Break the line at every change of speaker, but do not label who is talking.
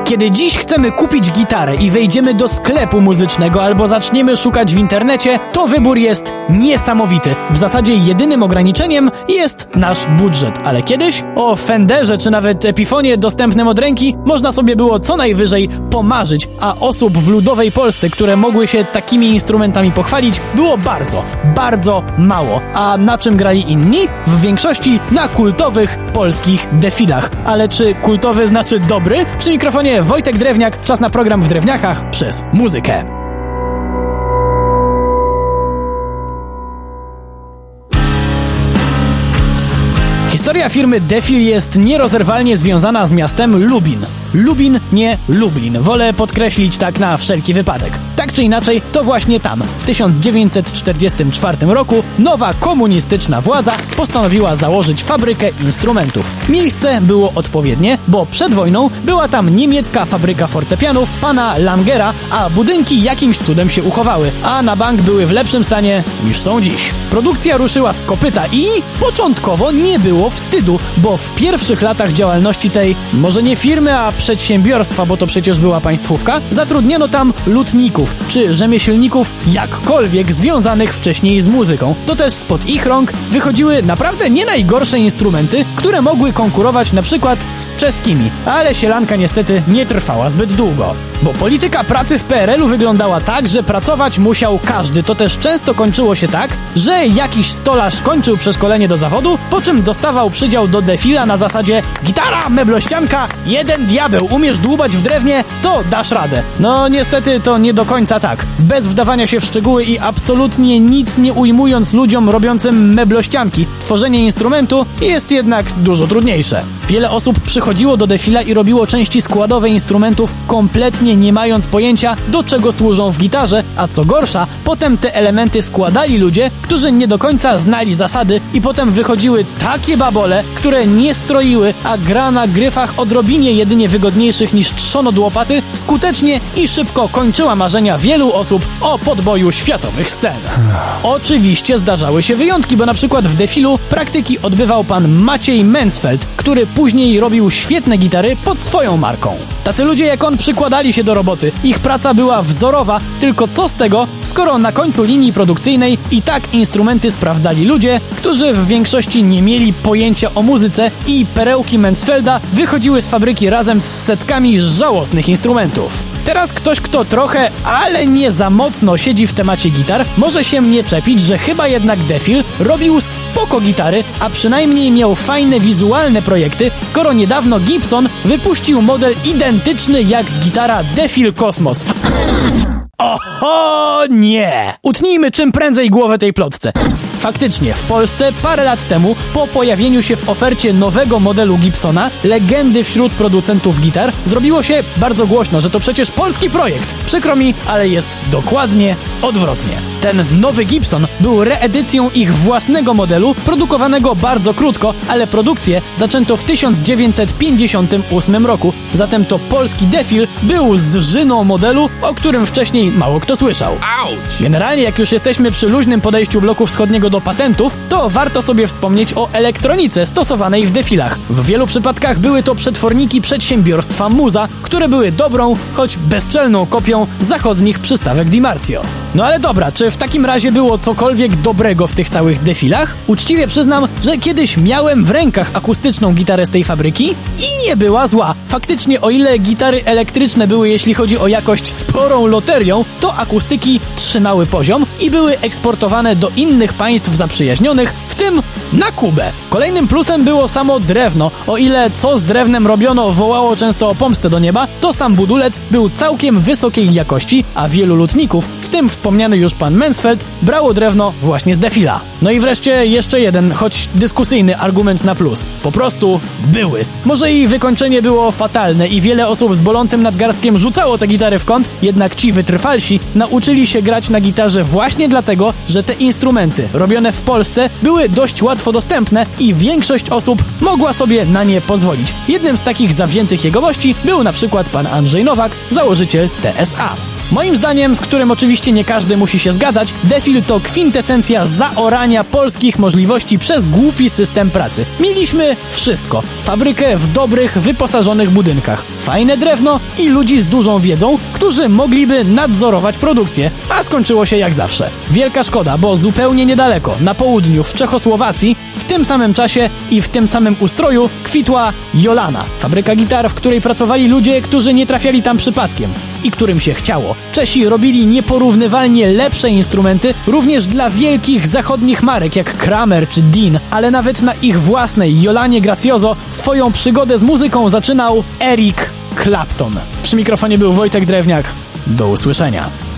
Kiedy dziś chcemy kupić gitarę i wejdziemy do sklepu muzycznego albo zaczniemy szukać w internecie, to wybór jest niesamowity. W zasadzie jedynym ograniczeniem jest nasz budżet, ale kiedyś o Fenderze czy nawet Epifonie dostępnym od ręki można sobie było co najwyżej pomarzyć, a osób w ludowej Polsce, które mogły się takimi instrumentami pochwalić, było bardzo, bardzo mało. A na czym grali inni? W większości na kultowych polskich defilach. Ale czy kultowy znaczy dobry? Przy mikrofonie Wojtek Drewniak, czas na program W Drewniakach przez muzykę. Historia firmy Defil jest nierozerwalnie związana z miastem Lubin. Lubin, nie Lublin. Wolę podkreślić tak na wszelki wypadek. Tak czy inaczej, to właśnie tam, w 1944 roku, nowa komunistyczna władza postanowiła założyć fabrykę instrumentów. Miejsce było odpowiednie, bo przed wojną była tam niemiecka fabryka fortepianów pana Langera, a budynki jakimś cudem się uchowały, a na bank były w lepszym stanie niż są dziś. Produkcja ruszyła z kopyta i początkowo nie było wstydu, bo w pierwszych latach działalności tej, może nie firmy, a przedsiębiorstwa, bo to przecież była państwówka, zatrudniono tam lutników, czy rzemieślników jakkolwiek związanych wcześniej z muzyką. To też spod ich rąk wychodziły naprawdę nie najgorsze instrumenty, które mogły konkurować na przykład z czeskimi. Ale sielanka niestety nie trwała zbyt długo. Bo polityka pracy w PRL-u wyglądała tak, że pracować musiał każdy. To też często kończyło się tak, że jakiś stolarz kończył przeszkolenie do zawodu, po czym dostawał przydział do defila na zasadzie gitara, meblościanka, jeden diabeł, umiesz dłubać w drewnie, to dasz radę. No niestety to nie do końca tak. Bez wdawania się w szczegóły i absolutnie nic nie ujmując ludziom robiącym meblościanki, tworzenie instrumentu jest jednak dużo trudniejsze. Wiele osób przychodziło do defila i robiło części składowe instrumentów kompletnie nie mając pojęcia, do czego służą w gitarze, a co gorsza, potem te elementy składali ludzie, którzy nie do końca znali zasady i potem wychodziły takie babole, które nie stroiły, a gra na gryfach odrobinie jedynie wygodniejszych niż trzon od łopaty skutecznie i szybko kończyła marzenia wielu osób o podboju światowych scen. Oczywiście zdarzały się wyjątki, bo na przykład w defilu praktyki odbywał pan Maciej Mansfeld, który później robił świetne gitary pod swoją marką. Tacy ludzie jak on przykładali się do roboty. Ich praca była wzorowa, tylko co z tego, skoro na końcu linii produkcyjnej i tak instrumenty sprawdzali ludzie, którzy w większości nie mieli pojęcia o muzyce i perełki Mansfelda wychodziły z fabryki razem z setkami żałosnych instrumentów. Teraz ktoś, kto trochę, ale nie za mocno siedzi w temacie gitar, może się mnie czepić, że chyba jednak Defil robił spoko gitary, a przynajmniej miał fajne wizualne projekty, skoro niedawno Gibson wypuścił model identyczny jak gitara Defil Cosmos. Oho, nie! Utnijmy czym prędzej głowę tej plotce. Faktycznie, w Polsce parę lat temu, po pojawieniu się w ofercie nowego modelu Gibsona, legendy wśród producentów gitar, zrobiło się bardzo głośno, że to przecież polski projekt. Przykro mi, ale jest dokładnie odwrotnie. Ten nowy Gibson był reedycją ich własnego modelu, produkowanego bardzo krótko, ale produkcję zaczęto w 1958 roku. Zatem to polski Defil był zżyną modelu, o którym wcześniej mało kto słyszał. Generalnie, jak już jesteśmy przy luźnym podejściu bloku wschodniego do patentów, to warto sobie wspomnieć o elektronice stosowanej w defilach. W wielu przypadkach były to przetworniki przedsiębiorstwa Muza, które były dobrą, choć bezczelną kopią zachodnich przystawek Dimarzio. No ale dobra, czy w takim razie było cokolwiek dobrego w tych całych defilach? Uczciwie przyznam, że kiedyś miałem w rękach akustyczną gitarę z tej fabryki i nie była zła. Faktycznie, o ile gitary elektryczne były, jeśli chodzi o jakość, sporą loterią, to akustyki trzymały poziom i były eksportowane do innych państw zaprzyjaźnionych, w tym na Kubę. Kolejnym plusem było samo drewno. O ile co z drewnem robiono wołało często o pomstę do nieba, to sam budulec był całkiem wysokiej jakości, a wielu lutników, w tym wspomniany już pan Mansfeld, brało drewno właśnie z defila. No i wreszcie jeszcze jeden, choć dyskusyjny argument na plus. Po prostu były. Może i wykończenie było fatalne i wiele osób z bolącym nadgarstkiem rzucało te gitary w kąt, jednak ci wytrwalsi nauczyli się grać na gitarze właśnie dlatego, że te instrumenty robione w Polsce były dość łatwo dostępne i większość osób mogła sobie na nie pozwolić. Jednym z takich zawziętych jegomości był na przykład pan Andrzej Nowak, założyciel TSA. Moim zdaniem, z którym oczywiście nie każdy musi się zgadzać, Defil to kwintesencja zaorania polskich możliwości przez głupi system pracy. Mieliśmy wszystko. Fabrykę w dobrych, wyposażonych budynkach, fajne drewno i ludzi z dużą wiedzą, którzy mogliby nadzorować produkcję, a skończyło się jak zawsze. Wielka szkoda, bo zupełnie niedaleko, na południu, w Czechosłowacji, w tym samym czasie i w tym samym ustroju kwitła Jolana. Fabryka gitar, w której pracowali ludzie, którzy nie trafiali tam przypadkiem i którym się chciało. Czesi robili nieporównywalnie lepsze instrumenty również dla wielkich zachodnich marek jak Kramer czy Dean, ale nawet na ich własnej Jolanie Gracioso swoją przygodę z muzyką zaczynał Eric Clapton. Przy mikrofonie był Wojtek Drewniak. Do usłyszenia.